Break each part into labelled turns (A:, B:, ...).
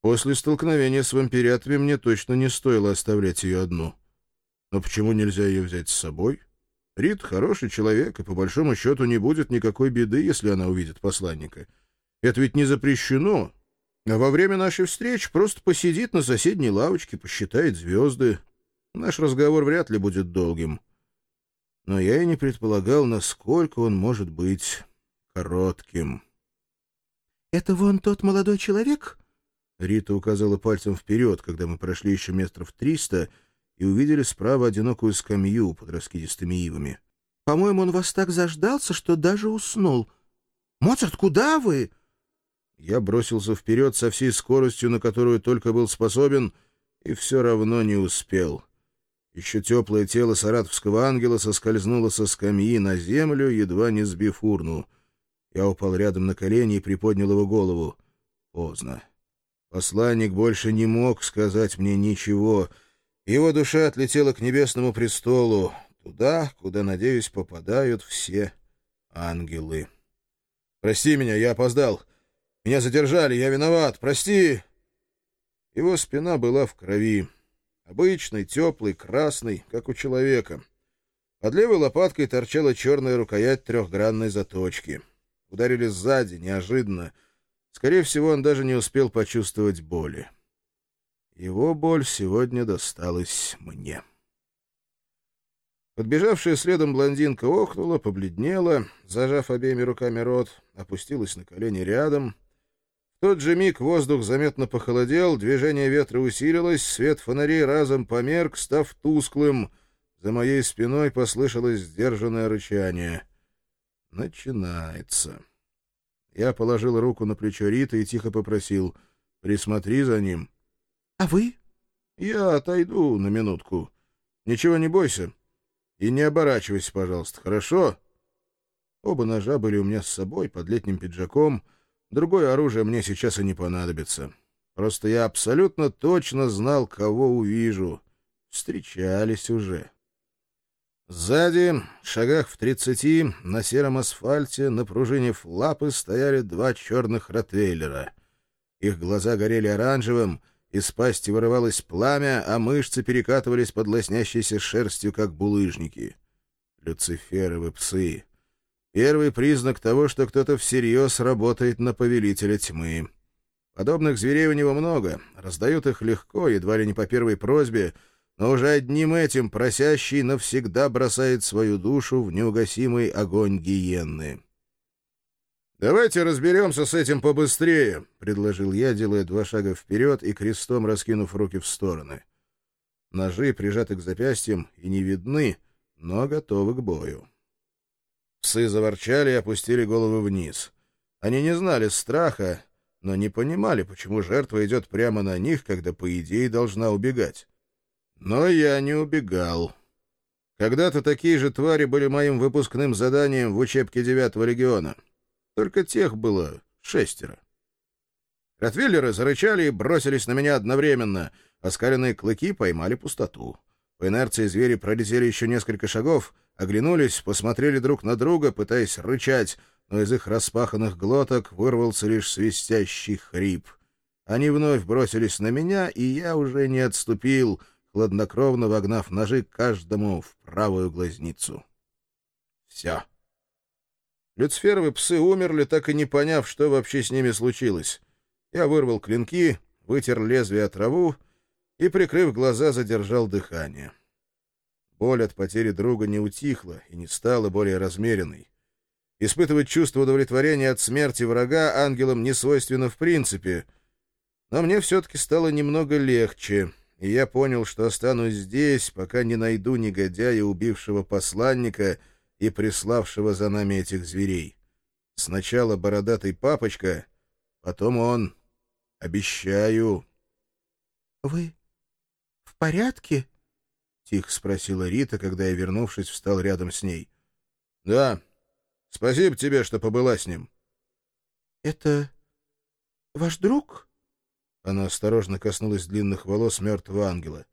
A: После столкновения с вампирятами мне точно не стоило оставлять ее одну. Но почему нельзя ее взять с собой? Рит хороший человек, и по большому счету не будет никакой беды, если она увидит посланника. Это ведь не запрещено. А во время нашей встречи просто посидит на соседней лавочке, посчитает звезды. Наш разговор вряд ли будет долгим. Но я и не предполагал, насколько он может быть коротким.
B: — Это вон тот молодой человек?
A: Рита указала пальцем вперед, когда мы прошли еще метров 300 и увидели справа одинокую скамью под раскидистыми ивами.
B: — По-моему, он вас так заждался, что даже уснул. — Моцарт, куда вы?
A: Я бросился вперед со всей скоростью, на которую только был способен, и все равно не успел. Еще теплое тело саратовского ангела соскользнуло со скамьи на землю, едва не сбив урну. Я упал рядом на колени и приподнял его голову. Поздно. Посланник больше не мог сказать мне ничего. Его душа отлетела к небесному престолу, туда, куда, надеюсь, попадают все ангелы. «Прости меня, я опоздал. Меня задержали, я виноват. Прости!» Его спина была в крови. Обычный, теплый, красный, как у человека. Под левой лопаткой торчала черная рукоять трехгранной заточки. Ударили сзади, неожиданно. Скорее всего, он даже не успел почувствовать боли. Его боль сегодня досталась мне. Подбежавшая следом блондинка охнула, побледнела, зажав обеими руками рот, опустилась на колени рядом. В тот же миг воздух заметно похолодел, движение ветра усилилось, свет фонарей разом померк, став тусклым. За моей спиной послышалось сдержанное рычание. Начинается. Я положил руку на плечо Риты и тихо попросил: «Присмотри за ним».
B: «А вы?»
A: «Я отойду на минутку. Ничего не бойся. И не оборачивайся, пожалуйста, хорошо?» Оба ножа были у меня с собой, под летним пиджаком. Другое оружие мне сейчас и не понадобится. Просто я абсолютно точно знал, кого увижу. Встречались уже. Сзади, в шагах в 30, на сером асфальте, напружинив лапы, стояли два черных ротвейлера. Их глаза горели оранжевым, из пасти вырывалось пламя, а мышцы перекатывались под лоснящейся шерстью, как булыжники. Люциферовы псы. Первый признак того, что кто-то всерьез работает на повелителя тьмы. Подобных зверей у него много, раздают их легко, едва ли не по первой просьбе, но уже одним этим просящий навсегда бросает свою душу в неугасимый огонь гиенны. «Давайте разберемся с этим побыстрее», — предложил я, делая 2 шага вперед и крестом раскинув руки в стороны. Ножи прижаты к запястьям и не видны, но готовы к бою. Псы заворчали и опустили головы вниз. Они не знали страха, но не понимали, почему жертва идет прямо на них, когда, по идее, должна убегать. Но я не убегал. Когда-то такие же твари были моим выпускным заданием в учебке 9-го легиона. Только тех было 6. Ротвейлеры зарычали и бросились на меня одновременно. Оскаленные клыки поймали пустоту. По инерции звери пролетели еще несколько шагов, оглянулись, посмотрели друг на друга, пытаясь рычать, но из их распаханных глоток вырвался лишь свистящий хрип. Они вновь бросились на меня, и я уже не отступил, хладнокровно вогнав ножи каждому в правую глазницу. Все. Люциферовы псы умерли, так и не поняв, что вообще с ними случилось. Я вырвал клинки, вытер лезвие о траву и, прикрыв глаза, задержал дыхание. Боль от потери друга не утихла и не стала более размеренной. Испытывать чувство удовлетворения от смерти врага ангелам не свойственно в принципе, но мне все-таки стало немного легче, и я понял, что останусь здесь, пока не найду негодяя, убившего посланника и приславшего за нами этих зверей. Сначала бородатый папочка, потом он. Обещаю.
B: — Вы в порядке?
A: — тихо спросила Рита, когда я, вернувшись, встал рядом с ней. — Да. Спасибо тебе, что побыла с ним.
B: — Это ваш друг?
A: Она осторожно коснулась длинных волос мертвого ангела.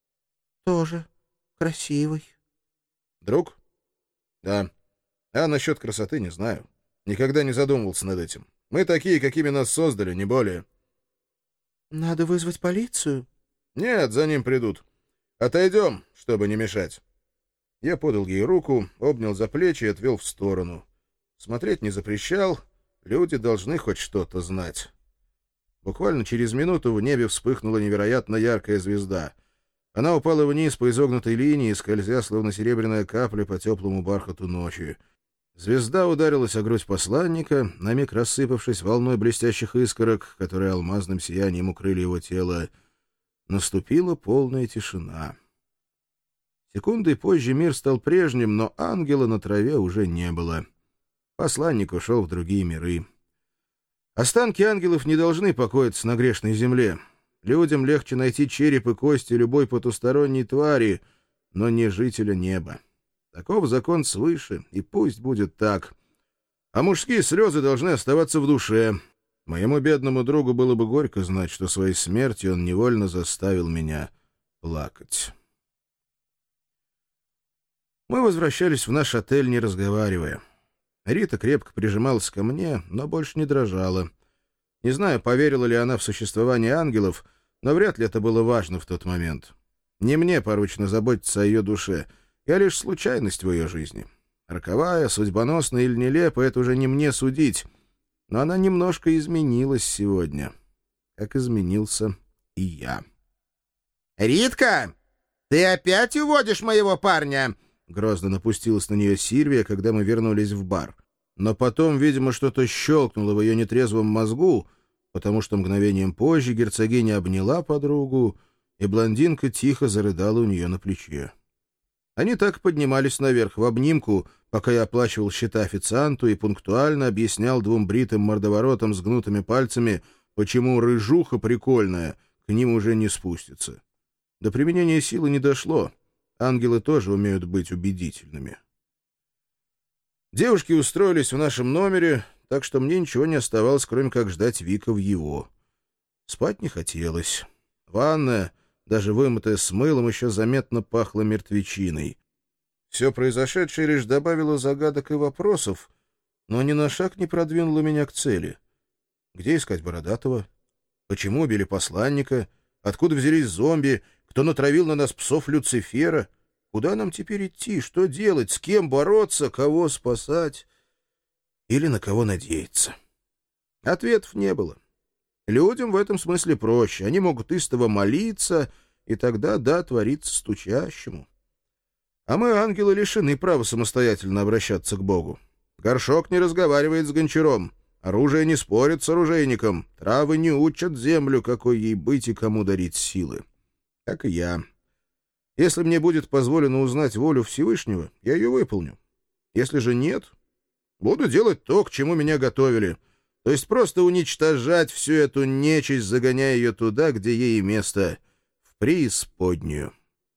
B: — Тоже красивый.
A: — Друг? — Да. А насчет красоты не знаю. Никогда не задумывался над этим. Мы такие, какими нас создали, не более.
B: Надо вызвать полицию.
A: Нет, за ним придут. Отойдем, чтобы не мешать. Я подал ей руку, обнял за плечи и отвел в сторону. Смотреть не запрещал, люди должны хоть что-то знать. Буквально через минуту в небе вспыхнула невероятно яркая звезда. Она упала вниз по изогнутой линии, скользя, словно серебряная капля по теплому бархату ночи. Звезда ударилась о грудь посланника, на миг рассыпавшись волной блестящих искорок, которые алмазным сиянием укрыли его тело. Наступила полная тишина. Секундой позже мир стал прежним, но ангела на траве уже не было. Посланник ушел в другие миры. Останки ангелов не должны покоиться на грешной земле. Людям легче найти череп и кости любой потусторонней твари, но не жителя неба. Таков закон свыше, и пусть будет так. А мужские слезы должны оставаться в душе. Моему бедному другу было бы горько знать, что своей смертью он невольно заставил меня плакать. Мы возвращались в наш отель, не разговаривая. Рита крепко прижималась ко мне, но больше не дрожала. Не знаю, поверила ли она в существование ангелов, но вряд ли это было важно в тот момент. Не мне поручено заботиться о ее душе. Я лишь случайность в ее жизни. Роковая, судьбоносная или нелепая — это уже не мне судить. Но она немножко изменилась сегодня, как изменился и я.
B: «Ритка, ты опять уводишь моего парня?»
A: Грозно напустилась на нее Сильвия, когда мы вернулись в бар. Но потом, видимо, что-то щелкнуло в ее нетрезвом мозгу, потому что мгновением позже герцогиня обняла подругу, и блондинка тихо зарыдала у нее на плече. Они так поднимались наверх в обнимку, пока я оплачивал счета официанту и пунктуально объяснял двум бритым мордоворотам с гнутыми пальцами, почему рыжуха прикольная к ним уже не спустится. До применения силы не дошло. Ангелы тоже умеют быть убедительными. Девушки устроились в нашем номере, так что мне ничего не оставалось, кроме как ждать Вика в его. Спать не хотелось. Ванная, даже вымытая с мылом, еще заметно пахла мертвечиной. Все произошедшее лишь добавило загадок и вопросов, но ни на шаг не продвинуло меня к цели. Где искать Бородатого? Почему убили посланника? Откуда взялись зомби? Кто натравил на нас псов Люцифера? Куда нам теперь идти? Что делать? С кем бороться? Кого спасать? Или на кого надеяться? Ответов не было. Людям в этом смысле проще. Они могут истово молиться, и тогда да, творится стучащему. А мы, ангелы, лишены права самостоятельно обращаться к Богу. Горшок не разговаривает с гончаром. Оружие не спорит с оружейником. Травы не учат землю, какой ей быть и кому дарить силы. Как и я. Если мне будет позволено узнать волю Всевышнего, я ее выполню. Если же нет, буду делать то, к чему меня готовили. То есть просто уничтожать всю эту нечисть, загоняя ее туда, где ей и место, в преисподнюю.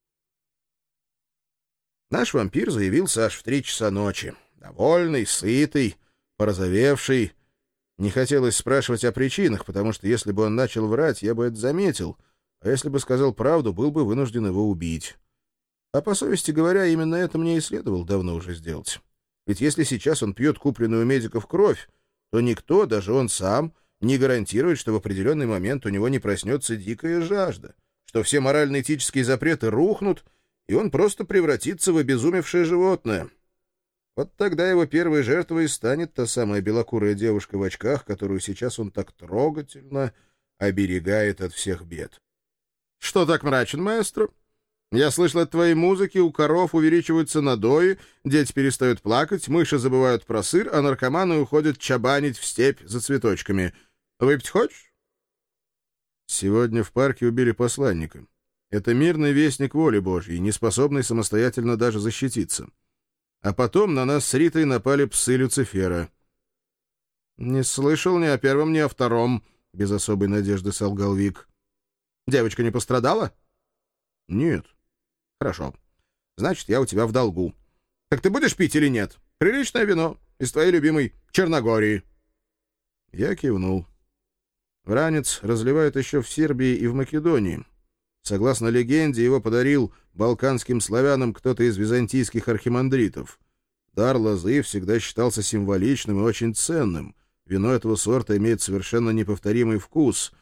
A: Наш вампир заявился аж в 3 часа ночи. Довольный, сытый, порозовевший. Не хотелось спрашивать о причинах, потому что если бы он начал врать, я бы это заметил, а если бы сказал правду, был бы вынужден его убить. А по совести говоря, именно это мне и следовало давно уже сделать. Ведь если сейчас он пьет купленную у медиков кровь, то никто, даже он сам, не гарантирует, что в определенный момент у него не проснется дикая жажда, что все морально-этические запреты рухнут, и он просто превратится в обезумевшее животное. Вот тогда его первой жертвой станет та самая белокурая девушка в очках, которую сейчас он так трогательно оберегает от всех бед. — Что так мрачен, маэстро? Я слышал, от твоей музыки у коров увеличиваются надои, дети перестают плакать, мыши забывают про сыр, а наркоманы уходят чабанить в степь за цветочками. Выпить хочешь? Сегодня в парке убили посланника. Это мирный вестник воли Божьей, не способный самостоятельно даже защититься. А потом на нас с Ритой напали псы Люцифера. — Не слышал ни о первом, ни о втором, — без особой надежды солгал Вик. — Девочка не пострадала? — Нет. — Хорошо. Значит, я у тебя в долгу. Так ты будешь пить или нет? Приличное вино из твоей любимой Черногории. Я кивнул. Ранец разливают еще в Сербии и в Македонии. Согласно легенде, его подарил балканским славянам кто-то из византийских архимандритов. Дар лозы всегда считался символичным и очень ценным. Вино этого сорта имеет совершенно неповторимый вкус.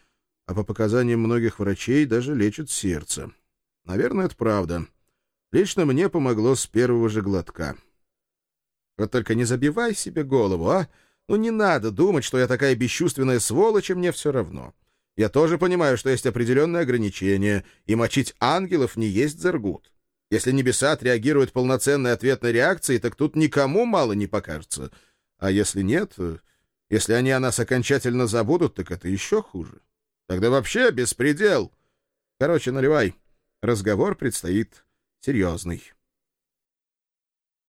A: а по показаниям многих врачей даже лечат сердце. Наверное, это правда. Лично мне помогло с первого же глотка. Вот только не забивай себе голову, а? Ну не надо думать, что я такая бесчувственная сволочь, и мне все равно. Я тоже понимаю, что есть определенные ограничения, и мочить ангелов не есть заргут. Если небеса отреагируют полноценной ответной реакцией, так тут никому мало не покажется. А если нет, если они о нас окончательно забудут, так это еще хуже. Тогда вообще беспредел. Короче, наливай. Разговор предстоит серьезный.